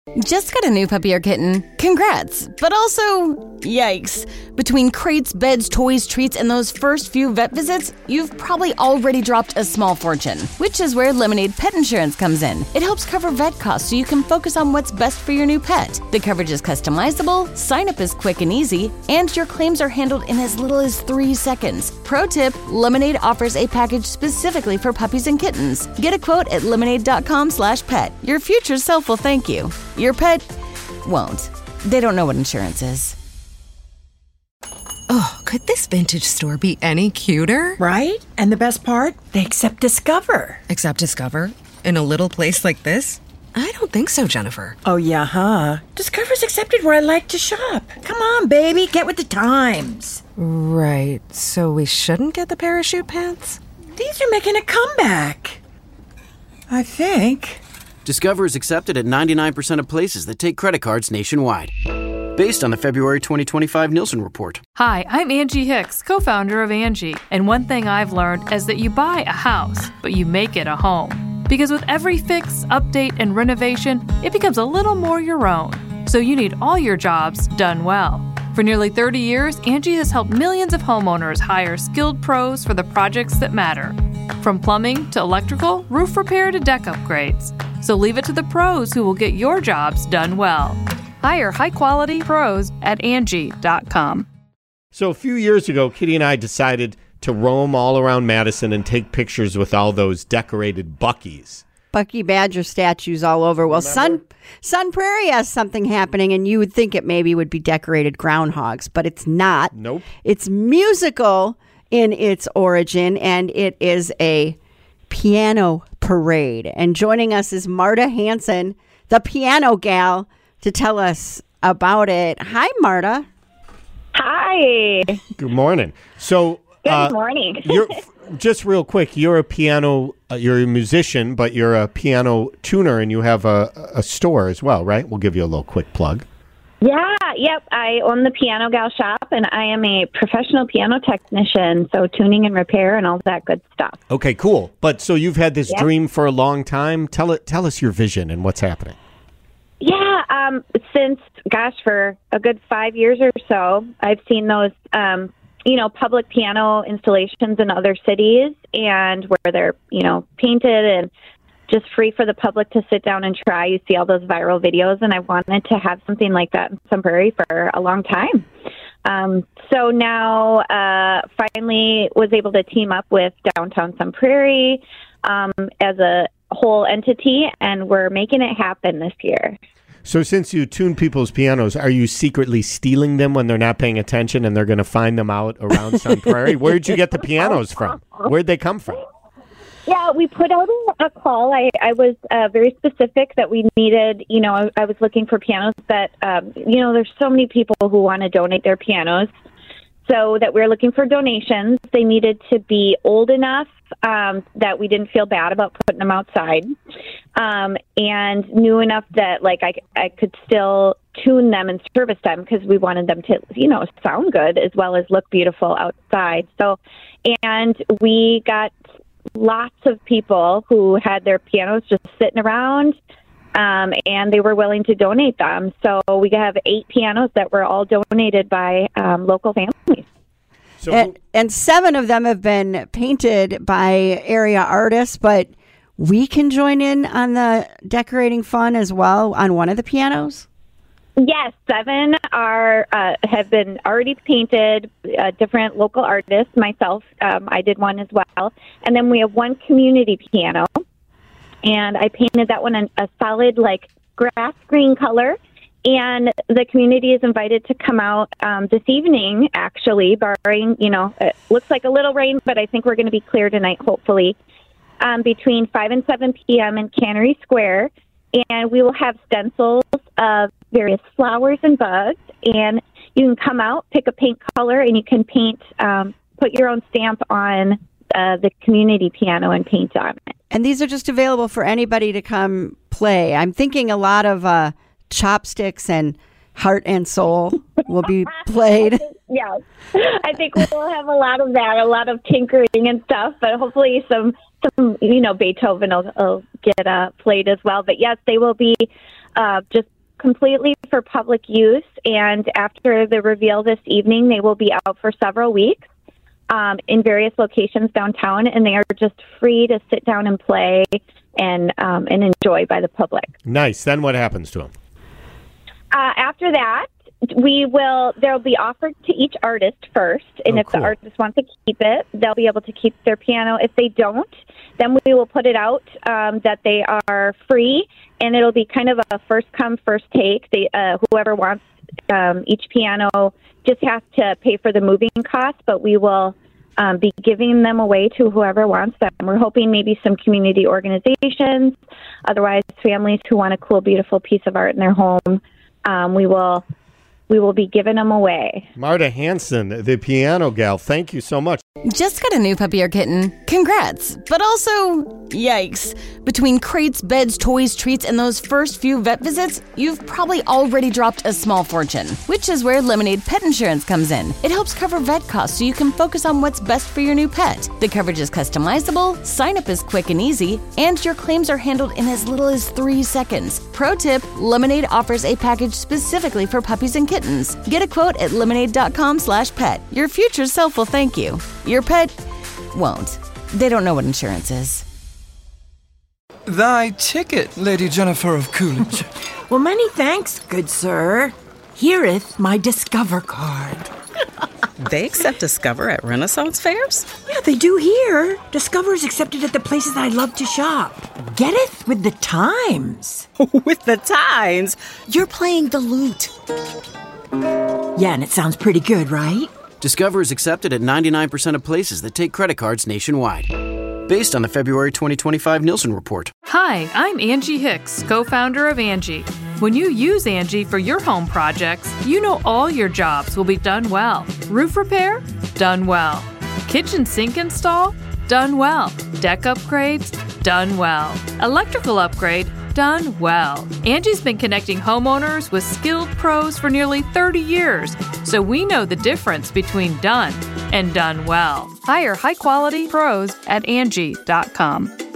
Just got a new puppy or kitten? Congrats! But also, yikes. Between crates, beds, toys, treats, and those first few vet visits, you've probably already dropped a small fortune, which is where Lemonade Pet Insurance comes in. It helps cover vet costs so you can focus on what's best for your new pet. The coverage is customizable, sign-up is quick and easy, and your claims are handled in as little as 3 seconds. Pro tip, Lemonade offers a package specifically for puppies and kittens. Get a quote at lemonade.com/pet. Your future self will thank you. Your pet won't. They don't know what insurance is. Oh, could this vintage store be any cuter? Right? And the best part? They accept Discover. Accept Discover? In a little place like this? I don't think so, Jennifer. Oh, yeah, huh? Discover's accepted where I like to shop. Come on, baby, get with the times. Right, so we shouldn't get the parachute pants? These are making a comeback. I think. Discover is accepted at 99% of places that take credit cards nationwide. Based on the February 2025 Nielsen report. Hi, I'm Angie Hicks, co-founder of Angie. And one thing I've learned is that you buy a house, but you make it a home. Because with every fix, update, and renovation, it becomes a little more your own. So you need all your jobs done well. For nearly 30 years, Angie has helped millions of homeowners hire skilled pros for the projects that matter. From plumbing to electrical, roof repair to deck upgrades. So leave it to the pros who will get your jobs done well. Hire high-quality pros at Angie.com. So a few years ago, Kitty and I decided to roam all around Madison and take pictures with all those decorated Buc-ee's. Bucky Badger statues all over. Well, Sun Prairie has something happening, and you would think it maybe would be decorated groundhogs, but it's not. Nope. It's musical in its origin, and it is a piano parade. And joining us is Marta Hanson, the piano gal, to tell us about it. Hi, Marta. Hi. Good morning. So, Good morning. you're just real quick. You're you're a musician, but you're a piano tuner, and you have a store as well, right? We'll give you a little quick plug. Yeah, yep. I own the Piano Gal shop, and I am a professional piano technician, so tuning and repair and all that good stuff. Okay, cool. But so you've had this dream for a long time. Tell us your vision and what's happening. Yeah, since, for a good 5 years or so, I've seen those, public piano installations in other cities, and where they're, painted and just free for the public to sit down and try. You see all those viral videos, and I wanted to have something like that in Sun Prairie for a long time. So now finally was able to team up with Downtown Sun Prairie as a whole entity, and we're making it happen this year. So since you tune people's pianos, are you secretly stealing them when they're not paying attention and they're going to find them out around Sun Prairie? Where'd you get the pianos from? Where'd they come from? Yeah, we put out a call. I was very specific that we needed, I was looking for pianos that, there's so many people who want to donate their pianos. So that we're looking for donations. They needed to be old enough that we didn't feel bad about putting them outside, and new enough that I could still tune them and service them, because we wanted them to sound good as well as look beautiful outside. So, and we got lots of people who had their pianos just sitting around, and they were willing to donate them. So we have 8 pianos that were all donated by local families. So, and 7 of them have been painted by area artists, but we can join in on the decorating fun as well on one of the pianos? Yes, 7 have been already painted, different local artists. Myself, I did one as well. And then we have 1 community piano, and I painted that one in a solid, grass green color. And the community is invited to come out this evening, actually, barring, it looks like a little rain, but I think we're going to be clear tonight, hopefully, between 5 and 7 p.m. in Cannery Square. And we will have stencils of various flowers and bugs. And you can come out, pick a paint color, and you can paint, put your own stamp on the community piano and paint on it. And these are just available for anybody to come play. I'm thinking a lot of chopsticks and Heart and Soul will be played. Yes, I think we'll have a lot of that, a lot of tinkering and stuff, but hopefully some Beethoven will get played as well. But yes, they will be just completely for public use. And after the reveal this evening, they will be out for several weeks in various locations downtown, and they are just free to sit down and play and enjoy by the public. Nice. Then what happens to them? After that, they'll be offered to each artist first, and if the artist wants to keep it, they'll be able to keep their piano. If they don't, then we will put it out that they are free, and it'll be kind of a first come, first take. Whoever wants each piano just has to pay for the moving costs, but we will be giving them away to whoever wants them. We're hoping maybe some community organizations, otherwise families who want a cool, beautiful piece of art in their home. We will be giving them away. Marta Hanson, the piano gal, thank you so much. Just got a new puppy or kitten? Congrats. But also, yikes. Between crates, beds, toys, treats, and those first few vet visits, you've probably already dropped a small fortune, which is where Lemonade Pet Insurance comes in. It helps cover vet costs so you can focus on what's best for your new pet. The coverage is customizable, sign-up is quick and easy, and your claims are handled in as little as 3 seconds. Pro tip, Lemonade offers a package specifically for puppies and kittens. Get a quote at lemonade.com/pet. Your future self will thank you. Your pet won't. They don't know what insurance is. Thy ticket, Lady Jennifer of Coolidge. Well, many thanks, good sir. Here'th my Discover card. They accept Discover at Renaissance fairs? Yeah, they do here. Discover's accepted at the places I love to shop. Getteth with the times. With the times? You're playing the lute. Yeah, and it sounds pretty good, right? Discover is accepted at 99% of places that take credit cards nationwide. Based on the February 2025 Nielsen report. Hi, I'm Angie Hicks, co-founder of Angie. When you use Angie for your home projects, you know all your jobs will be done well. Roof repair? Done well. Kitchen sink install? Done well. Deck upgrades? Done well. Electrical upgrade? Done well. Angie's been connecting homeowners with skilled pros for nearly 30 years, so we know the difference between done and done well. Hire high-quality pros at Angie.com.